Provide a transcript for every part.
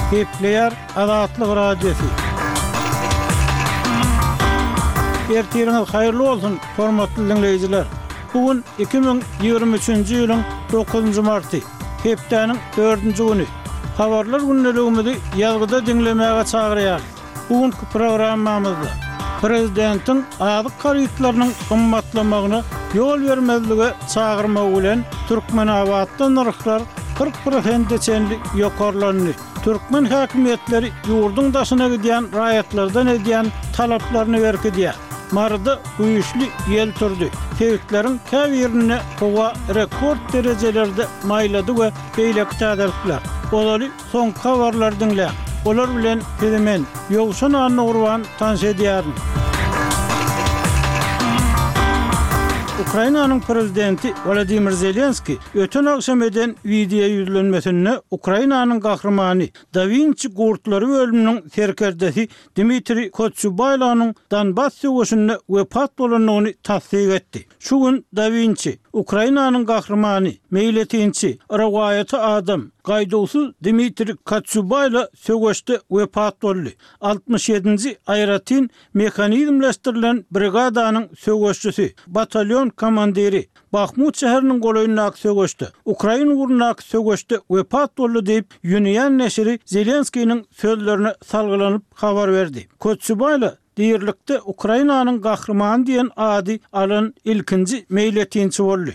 Kepler Azatlyk Radiosu. Ertiriniz hayırlı olsun hormatly dinleyijiler. Bugün 2023-nji ýylyň 9-njy marty, hepdeniň 4-nji güni. Habarlar günneligimizi ýazgyda dinlemäge çagyrýar. Bugünkü programmamyzda prezidentiň azyk karytlarynyň gymmatlamagyna ýol bermezlige çagyrmagy bilen Türkmenabadda narxlar 40% geçenlik ýokarlandy. Türkmen häkimetleri ýurduň daşyna gidýän raýatlardan edýän talaplaryny berkidýär. Marada güýçli ýel türdi. Tewiklerin käbirine gowa rekord derejelerde maýlady we beýleki täderler. Olary soňky habarlar dinle. Olar bilen hemen ýogşan anny urwan tanş edýär. Ukrainanyň prezidenti Volodymyr Zelenski öten akşam eden video ýüzlenmesinde Ukrainanyň gahrymany Da Vinci gurtlary bölüminiň serkerdesi Dmitri Koçubaylyň Donbass söwüşinde wepat bolanyny tasdik etdi. Şu gün Da Vinci Ukrainanyň gahrymany, meýletinçi, rawayaty adam gaýdusuz Dmitri Koçubayly söwüşde wepat boldy. 67-nji aýratyn mekanizmleşdirilen brigadanyň söwüşçisi, batalyon komandiri Bakhmut şäheriniň golaýyna söwüşde, Ukraina uruna söwüşde wepat boldy diýip Union neşri Zelenskiň sözlerine salgylanyp habar berdi. Koçubayly diýerlikde Ukrainanyň gahrymany diýen ady alan ilkinji meýletinçi boldy.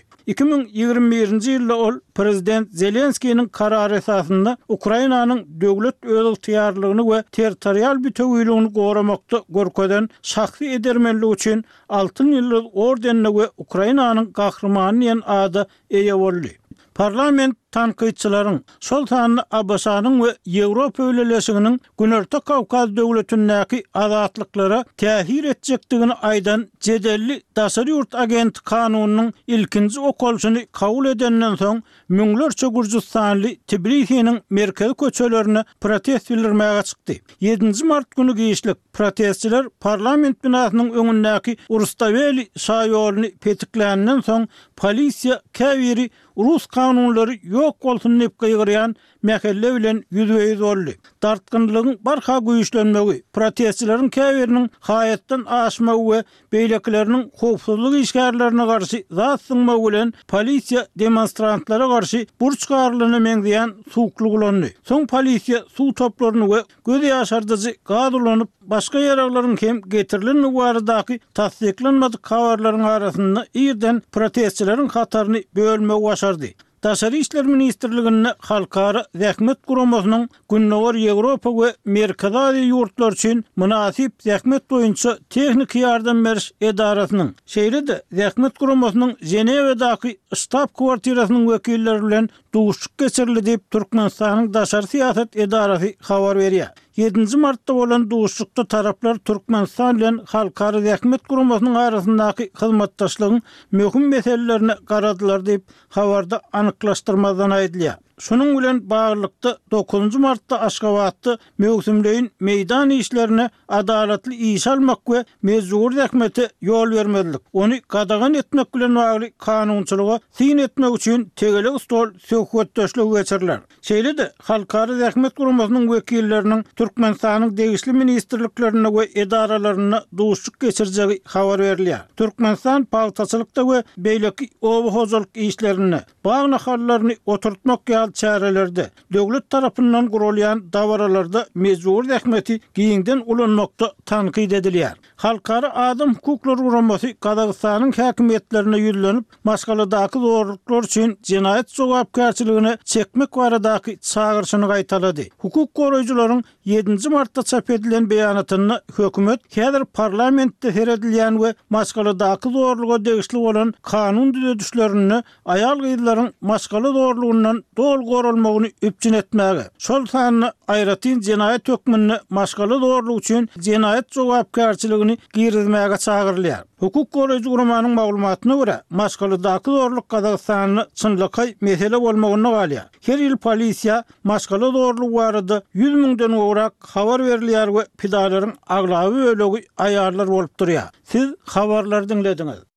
2021-nji ýylda ol prezident Zelenskiň karary esasynda Ukrainanyň döwlet öz ýarlygyny we territorial bütünlüğini goramakda görkeden şahsy edermenligi üçin Altyn ýyldys ordenine we Ukrainanyň gahrymany diýen ada eýe boldy. Parlament tanqidçilaryň Sultan Abbasanyň we Ýewropa öýleşiginiň Günorta Kawkaz döwletindäki azatlyklara täsir etjekdigini aýdan jedelli Daşary ýurt agent kanunynyň ilkinji okolşyny kabul edenden soň müňlerçe Gürjistanly Tbilisiň merkezi köçelerine protest bildirmäge çykdy. 7-nji mart günü giýişlik protestçiler parlament binasynyň öňündäki Urustaveli şaýolyny petikläänden soň polisiýa käbiri Rus kanunlary ýok bolsun diýip gygyrýan mähelle bilen ýüzbeýiz boldy. Dartgynlygyň barha güýçlenmegi, protestçilaryň käbiriniň haýatdan aşmagy we beýlekleriniň howpsuzlyk işgärlerine garşy zat syňmagy bilen polisiýa demonstrantlara garşy burç çykarlygyny meňzeýän suwklyk ulandy. Soň polisiýa suw toplaryny we göz ýaşardyjy gaz ulanyp başga ýaraglaryň hem getirilen baradaky tasdiklenmedik habarlaryň arasynda ýerden protestçilaryň hataryny bölmegi başardy. Daşary işler ministrligine halkara zähmet guramasynyň günnäwar Ýewropa we Merkezi Aziýa ýurtlar üçin münasip zähmet boýunça tehnik ýardam beriş edarasynyň şeýle-de zähmet guramasynyň Ženewedaky ştab kwartirasynyň wekilleri bilen duşuk geçirildi diýip Türkmenistanyň daşary siýasat edarasy habar berýär. 7-nji martda bolan duşukda taraplar Türkmenistan bilen halkara zähmet guramasynyň arasyndaky hyzmatdaşlygyň möhüm meselelerine garadylar diýip habarda anyklaşdyrmadan aýdylýar. Şunun bilen bağlılıkta 9 martda Aşgabatda mevsimleyin meydan işlerine adaletli iş almak ve mezur zähmete yol vermezlik. Onu qadagan etmek bilen bagly kanunçylyga sin etmek üçin tegele stol söhbetdeşlik geçirler. Şeýle-de halkara zähmet guramasynyň wekilleriniň Türkmenistanyň degişli ministrliklerine we edaralaryna duşuk geçirjegi habar berilýär. Türkmenistan paýtaçylykda we beýleki owa-hojalyk işlerine bagna hallaryny oturtmak çärelerde döwlet tarapyndan gurulýan dawaralarda mezur zähmeti giýinden ulanmakda tanqid edilýär. Halkara adam hukuklary guramasy Kazakstanyň häkimetlerine ýüzlenip, maşgaladaky zorluklar üçin jinayet jogapkärçiligine çekmek baradaky çağırşyny gaýtalady. Hukuk goraýjylaryň 7-nji martda çap edilen beýanatyna hökümet häzir parlamentde heredilýän we maşgaladaky zorluga degişli bolan kanun düzedişlerini aýal gyzlaryň maşgala zorlugundan dol gorulmagyny üpçün etmäge, şol sanyny aýratyn jinayet hökmüni maşgala zorluk üçin jinayet jogapkärçiligini girizmäge çagyrylýar. Hukuk goraýjy guramanyň maglumatyna görä, maşgaladaky zorluk Kazakstanyň çynlykay mesele bolmagyna galýar. Her ýyl polisiýa maşgala zorluk barada 100 000-den gowrak habar berilýär we pidalaryň aglaby ölegi aýarlar bolup durýar. Siz habarlar dinlediňiz.